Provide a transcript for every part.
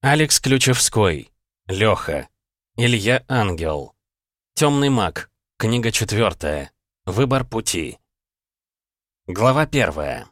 Алекс Ключевской. Лёха. Илья Ангел. Тёмный маг. Книга 4. Выбор пути. Глава 1.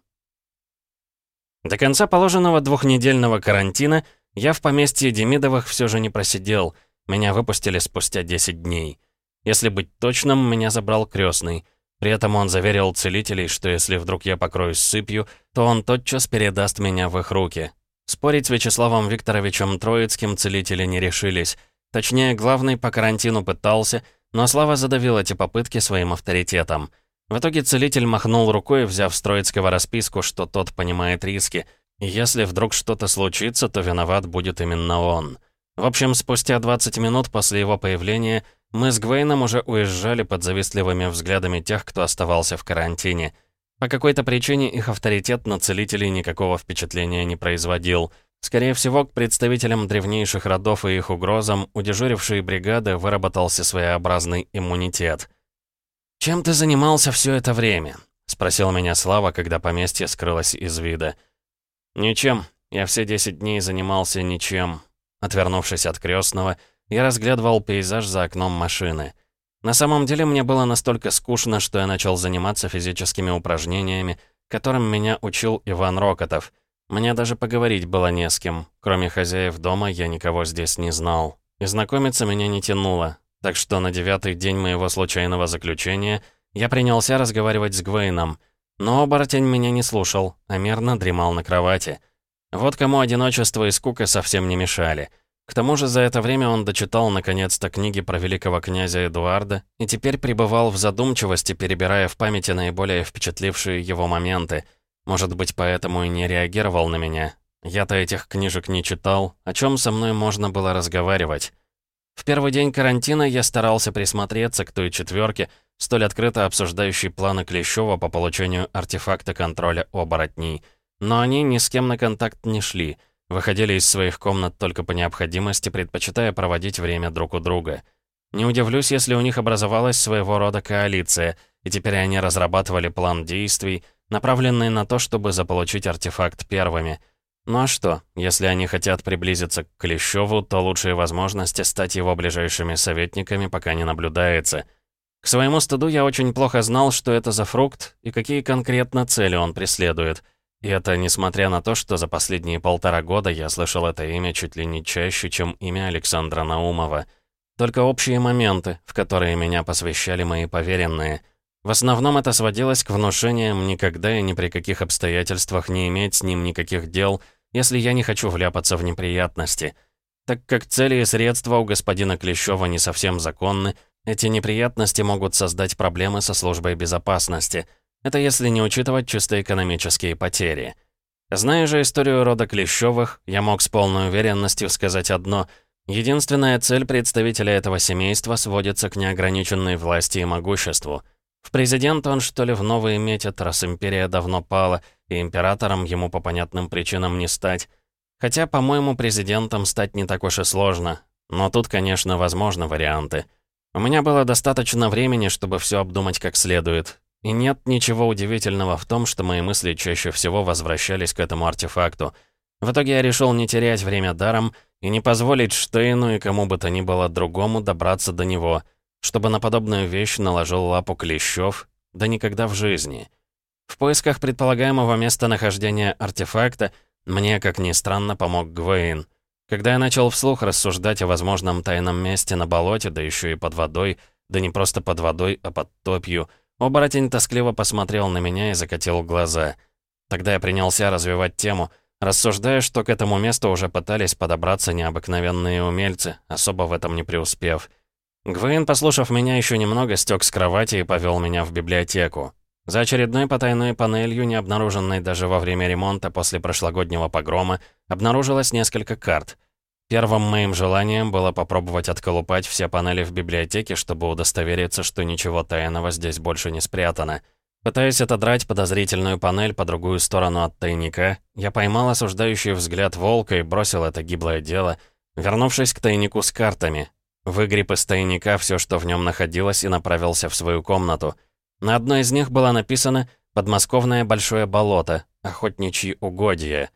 До конца положенного двухнедельного карантина я в поместье Демидовых все же не просидел. Меня выпустили спустя 10 дней. Если быть точным, меня забрал крестный. При этом он заверил целителей, что если вдруг я покроюсь сыпью, то он тотчас передаст меня в их руки. Спорить с Вячеславом Викторовичем Троицким целители не решились. Точнее, главный по карантину пытался, но Слава задавил эти попытки своим авторитетом. В итоге целитель махнул рукой, взяв с Троицкого расписку, что тот понимает риски. И если вдруг что-то случится, то виноват будет именно он. В общем, спустя 20 минут после его появления мы с Гвейном уже уезжали под завистливыми взглядами тех, кто оставался в карантине. По какой-то причине их авторитет на целителей никакого впечатления не производил. Скорее всего, к представителям древнейших родов и их угрозам у дежурившей бригады выработался своеобразный иммунитет. «Чем ты занимался все это время?» — спросил меня Слава, когда поместье скрылось из вида. «Ничем. Я все 10 дней занимался ничем». Отвернувшись от крестного, я разглядывал пейзаж за окном машины. На самом деле мне было настолько скучно, что я начал заниматься физическими упражнениями, которым меня учил Иван Рокотов. Мне даже поговорить было не с кем. Кроме хозяев дома, я никого здесь не знал. И знакомиться меня не тянуло. Так что на 9-й день моего случайного заключения я принялся разговаривать с Гвейном. Но оборотень меня не слушал, а мирно дремал на кровати. Вот кому одиночество и скука совсем не мешали. К тому же за это время он дочитал наконец-то книги про великого князя Эдуарда и теперь пребывал в задумчивости, перебирая в памяти наиболее впечатлившие его моменты. Может быть, поэтому и не реагировал на меня. Я-то этих книжек не читал, о чем со мной можно было разговаривать. В первый день карантина я старался присмотреться к той четверке, столь открыто обсуждающей планы Клещева по получению артефакта контроля оборотней. Но они ни с кем на контакт не шли. Выходили из своих комнат только по необходимости, предпочитая проводить время друг у друга. Не удивлюсь, если у них образовалась своего рода коалиция, и теперь они разрабатывали план действий, направленный на то, чтобы заполучить артефакт первыми. Ну а что, если они хотят приблизиться к Клещеву, то лучшие возможности стать его ближайшими советниками пока не наблюдается. К своему стыду я очень плохо знал, что это за фрукт и какие конкретно цели он преследует. И это несмотря на то, что за последние 1,5 года я слышал это имя чуть ли не чаще, чем имя Александра Наумова. Только общие моменты, в которые меня посвящали мои поверенные. В основном это сводилось к внушениям никогда и ни при каких обстоятельствах не иметь с ним никаких дел, если я не хочу вляпаться в неприятности. Так как цели и средства у господина Клещева не совсем законны, эти неприятности могут создать проблемы со службой безопасности. Это если не учитывать чисто экономические потери. Зная же историю рода Клещевых, я мог с полной уверенностью сказать одно. Единственная цель представителя этого семейства сводится к неограниченной власти и могуществу. В президент он, что ли, в новые метит, раз империя давно пала, и императором ему по понятным причинам не стать. Хотя, по-моему, президентом стать не так уж и сложно. Но тут, конечно, возможны варианты. У меня было достаточно времени, чтобы все обдумать как следует. И нет ничего удивительного в том, что мои мысли чаще всего возвращались к этому артефакту. В итоге я решил не терять время даром и не позволить Штейну и кому бы то ни было другому добраться до него, чтобы на подобную вещь наложил лапу Клещев, да никогда в жизни. В поисках предполагаемого местонахождения артефакта мне, как ни странно, помог Гвейн. Когда я начал вслух рассуждать о возможном тайном месте на болоте, да еще и под водой, да не просто под водой, а под топью, оборотень тоскливо посмотрел на меня и закатил глаза. Тогда я принялся развивать тему, рассуждая, что к этому месту уже пытались подобраться необыкновенные умельцы, особо в этом не преуспев. Гвейн, послушав меня еще немного, стёк с кровати и повел меня в библиотеку. За очередной потайной панелью, не обнаруженной даже во время ремонта после прошлогоднего погрома, обнаружилось несколько карт. Первым моим желанием было попробовать отколупать все панели в библиотеке, чтобы удостовериться, что ничего тайного здесь больше не спрятано. Пытаясь отодрать подозрительную панель по другую сторону от тайника, я поймал осуждающий взгляд волка и бросил это гиблое дело, вернувшись к тайнику с картами. Выгреб из тайника все, что в нем находилось, и направился в свою комнату. На одной из них было написано «Подмосковное большое болото. Охотничьи угодья».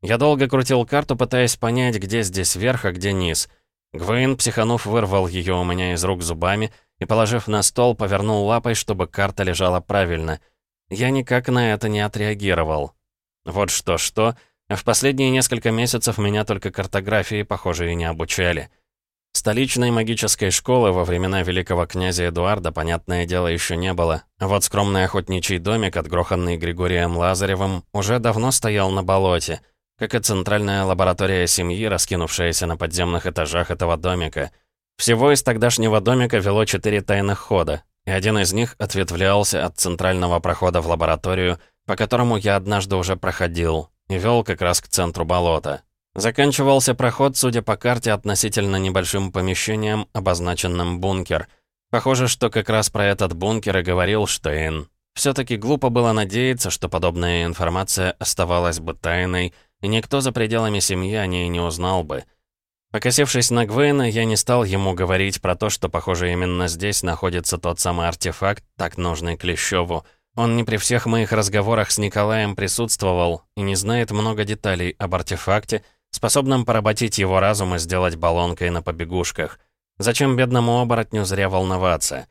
Я долго крутил карту, пытаясь понять, где здесь верх, а где низ. Гвейн, психанув, вырвал ее у меня из рук зубами и, положив на стол, повернул лапой, чтобы карта лежала правильно. Я никак на это не отреагировал. Вот что-что, а в последние несколько месяцев меня только картографии, похоже, и не обучали. Столичной магической школы во времена великого князя Эдуарда, понятное дело, еще не было. А вот скромный охотничий домик, отгроханный Григорием Лазаревым, уже давно стоял на болоте, как и центральная лаборатория семьи, раскинувшаяся на подземных этажах этого домика. Всего из тогдашнего домика вело 4 тайных хода, и один из них ответвлялся от центрального прохода в лабораторию, по которому я однажды уже проходил, и вел как раз к центру болота. Заканчивался проход, судя по карте, относительно небольшим помещением, обозначенным «бункер». Похоже, что как раз про этот бункер и говорил Штейн. Все-таки глупо было надеяться, что подобная информация оставалась бы тайной, и никто за пределами семьи о ней не узнал бы. Покосившись на Гвейна, я не стал ему говорить про то, что, похоже, именно здесь находится тот самый артефакт, так нужный Клещеву. Он не при всех моих разговорах с Николаем присутствовал и не знает много деталей об артефакте, способном поработить его разум и сделать баллонкой на побегушках. Зачем бедному оборотню зря волноваться?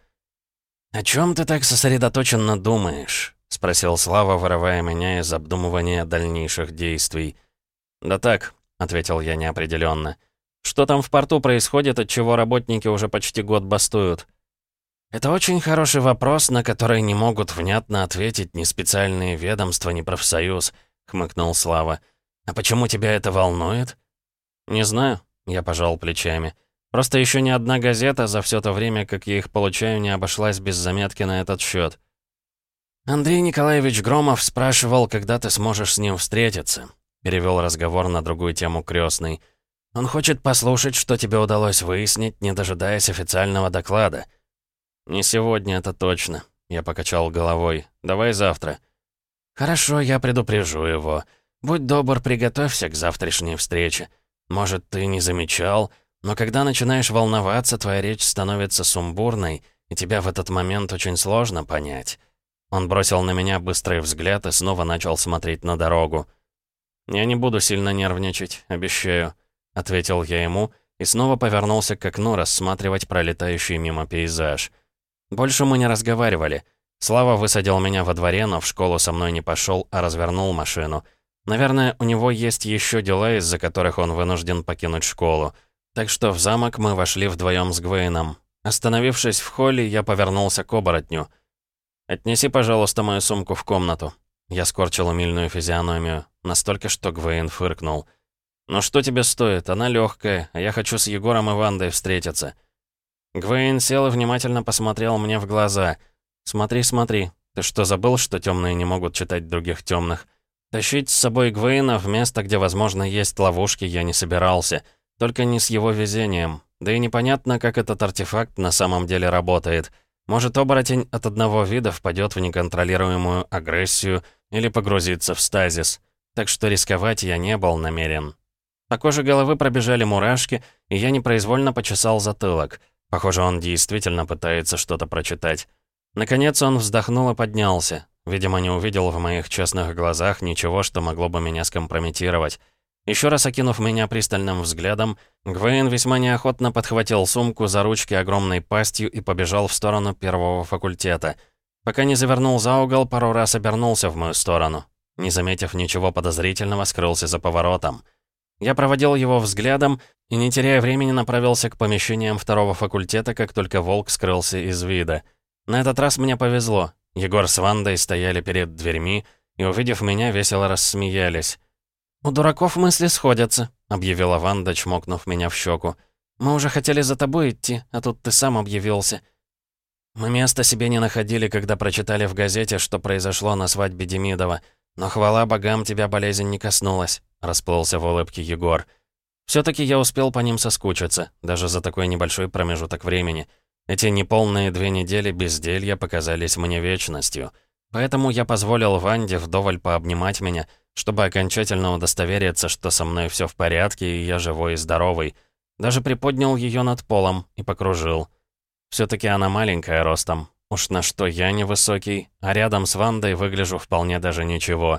«О чем ты так сосредоточенно думаешь?» — спросил Слава, вырывая меня из обдумывания дальнейших действий. «Да так», — ответил я неопределенно. «Что там в порту происходит, отчего работники уже почти год бастуют?» «Это очень хороший вопрос, на который не могут внятно ответить ни специальные ведомства, ни профсоюз», — хмыкнул Слава. «А почему тебя это волнует?» «Не знаю», — я пожал плечами. «Просто еще ни одна газета за все то время, как я их получаю, не обошлась без заметки на этот счет». «Андрей Николаевич Громов спрашивал, когда ты сможешь с ним встретиться», — перевел разговор на другую тему крестный. «Он хочет послушать, что тебе удалось выяснить, не дожидаясь официального доклада». «Не сегодня, это точно», — я покачал головой. «Давай завтра». «Хорошо, я предупрежу его. Будь добр, приготовься к завтрашней встрече. Может, ты не замечал, но когда начинаешь волноваться, твоя речь становится сумбурной, и тебя в этот момент очень сложно понять». Он бросил на меня быстрый взгляд и снова начал смотреть на дорогу. «Я не буду сильно нервничать, обещаю», — ответил я ему и снова повернулся к окну рассматривать пролетающий мимо пейзаж. Больше мы не разговаривали. Слава высадил меня во дворе, но в школу со мной не пошел, а развернул машину. Наверное, у него есть еще дела, из-за которых он вынужден покинуть школу. Так что в замок мы вошли вдвоем с Гвейном. Остановившись в холле, я повернулся к оборотню. «Отнеси, пожалуйста, мою сумку в комнату». Я скорчил умильную физиономию, настолько, что Гвейн фыркнул. «Ну что тебе стоит? Она легкая, а я хочу с Егором и Вандой встретиться». Гвейн сел и внимательно посмотрел мне в глаза. «Смотри, смотри. Ты что, забыл, что темные не могут читать других темных? Тащить с собой Гвейна в место, где, возможно, есть ловушки, я не собирался. Только не с его везением. Да и непонятно, как этот артефакт на самом деле работает. Может, оборотень от одного вида впадет в неконтролируемую агрессию или погрузится в стазис. Так что рисковать я не был намерен». По коже головы пробежали мурашки, и я непроизвольно почесал затылок. Похоже, он действительно пытается что-то прочитать. Наконец он вздохнул и поднялся. Видимо, не увидел в моих честных глазах ничего, что могло бы меня скомпрометировать. Еще раз окинув меня пристальным взглядом, Гвейн весьма неохотно подхватил сумку за ручки огромной пастью и побежал в сторону первого факультета. Пока не завернул за угол, пару раз обернулся в мою сторону. Не заметив ничего подозрительного, скрылся за поворотом. Я проводил его взглядом и, не теряя времени, направился к помещениям второго факультета, как только волк скрылся из вида. На этот раз мне повезло. Егор с Вандой стояли перед дверьми и, увидев меня, весело рассмеялись. «У дураков мысли сходятся», — объявила Ванда, чмокнув меня в щеку. «Мы уже хотели за тобой идти, а тут ты сам объявился». «Мы места себе не находили, когда прочитали в газете, что произошло на свадьбе Демидова. Но хвала богам, тебя болезнь не коснулась», — расплылся в улыбке Егор. «Все-таки я успел по ним соскучиться, даже за такой небольшой промежуток времени. Эти неполные 2 недели безделья показались мне вечностью. Поэтому я позволил Ванде вдоволь пообнимать меня, чтобы окончательно удостовериться, что со мной все в порядке и я живой и здоровый. Даже приподнял ее над полом и покружил. Все-таки она маленькая ростом. Уж на что я невысокий, а рядом с Вандой выгляжу вполне даже ничего.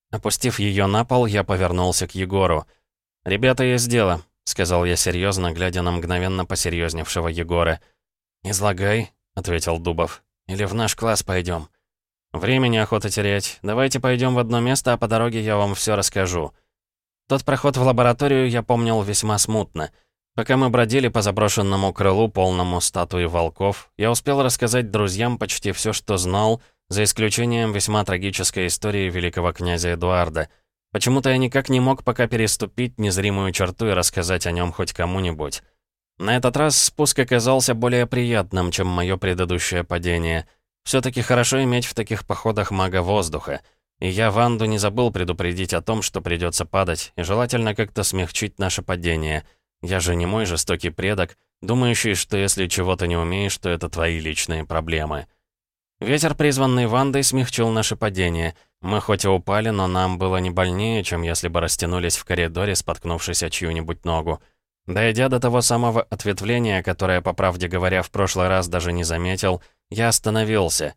Опустив ее на пол, я повернулся к Егору. «Ребята, есть дело», — сказал я серьезно, глядя на мгновенно посерьезневшего Егора. «Излагай», — ответил Дубов. «Или в наш класс пойдем?» «Времени охота терять. Давайте пойдем в одно место, а по дороге я вам все расскажу». Тот проход в лабораторию я помнил весьма смутно. Пока мы бродили по заброшенному крылу, полному статуи волков, я успел рассказать друзьям почти все, что знал, за исключением весьма трагической истории великого князя Эдуарда. Почему-то я никак не мог пока переступить незримую черту и рассказать о нем хоть кому-нибудь. На этот раз спуск оказался более приятным, чем мое предыдущее падение. Все-таки хорошо иметь в таких походах мага воздуха. И я Ванду не забыл предупредить о том, что придется падать, и желательно как-то смягчить наше падение. Я же не мой жестокий предок, думающий, что если чего-то не умеешь, то это твои личные проблемы. Ветер, призванный Вандой, смягчил наше падение. Мы хоть и упали, но нам было не больнее, чем если бы растянулись в коридоре, споткнувшись о чью-нибудь ногу. Дойдя до того самого ответвления, которое, по правде говоря, в прошлый раз даже не заметил, я остановился.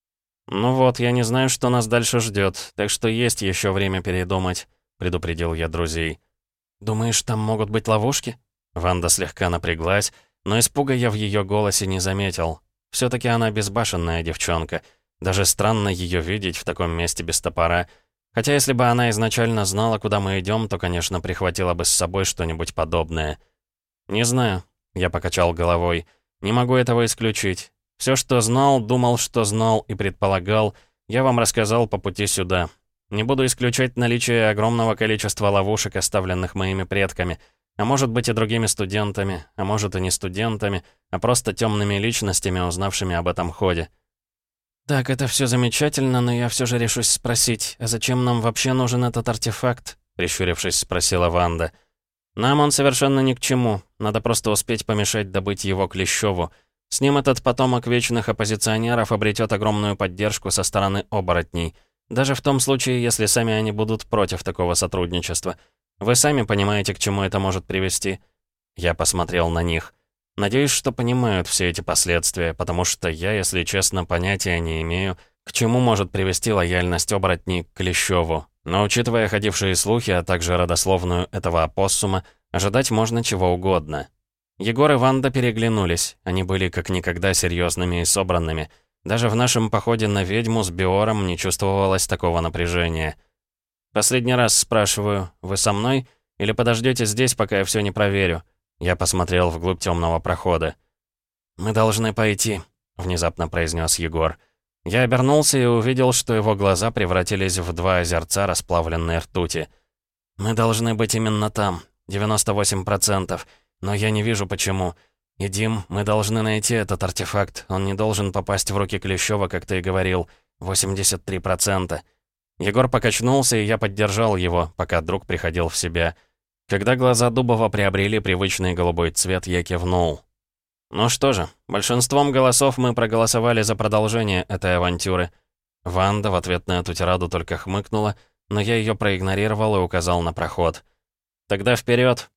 «Ну вот, я не знаю, что нас дальше ждет, так что есть еще время передумать», — предупредил я друзей. «Думаешь, там могут быть ловушки?» Ванда слегка напряглась, но испуга я в ее голосе не заметил. Все-таки она безбашенная девчонка. Даже странно ее видеть в таком месте без топора. Хотя если бы она изначально знала, куда мы идем, то, конечно, прихватила бы с собой что-нибудь подобное. «Не знаю», — я покачал головой. «Не могу этого исключить. Все, что знал, думал, что знал и предполагал, я вам рассказал по пути сюда. Не буду исключать наличие огромного количества ловушек, оставленных моими предками, а может быть и другими студентами, а может и не студентами, а просто темными личностями, узнавшими об этом ходе». «Так, это все замечательно, но я все же решусь спросить, а зачем нам вообще нужен этот артефакт?» — прищурившись, спросила Ванда. «Нам он совершенно ни к чему. Надо просто успеть помешать добыть его Клещеву. С ним этот потомок вечных оппозиционеров обретет огромную поддержку со стороны оборотней. Даже в том случае, если сами они будут против такого сотрудничества. Вы сами понимаете, к чему это может привести?» Я посмотрел на них. Надеюсь, что понимают все эти последствия, потому что я, если честно, понятия не имею, к чему может привести лояльность оборотней к Клещеву. Но учитывая ходившие слухи, а также родословную этого опоссума, ожидать можно чего угодно. Егор и Ванда переглянулись. Они были как никогда серьезными и собранными. Даже в нашем походе на ведьму с Биором не чувствовалось такого напряжения. «Последний раз спрашиваю, вы со мной? Или подождете здесь, пока я все не проверю?» Я посмотрел вглубь темного прохода. «Мы должны пойти», — внезапно произнес Егор. Я обернулся и увидел, что его глаза превратились в два озерца расплавленной ртути. «Мы должны быть именно там, 98%. Но я не вижу, почему. И, Дим, мы должны найти этот артефакт. Он не должен попасть в руки Клещева, как ты и говорил. 83%. Егор покачнулся, и я поддержал его, пока друг приходил в себя. Когда глаза Дубова приобрели привычный голубой цвет, я кивнул. «Ну что же, большинством голосов мы проголосовали за продолжение этой авантюры». Ванда в ответ на эту тираду только хмыкнула, но я ее проигнорировал и указал на проход. «Тогда вперед!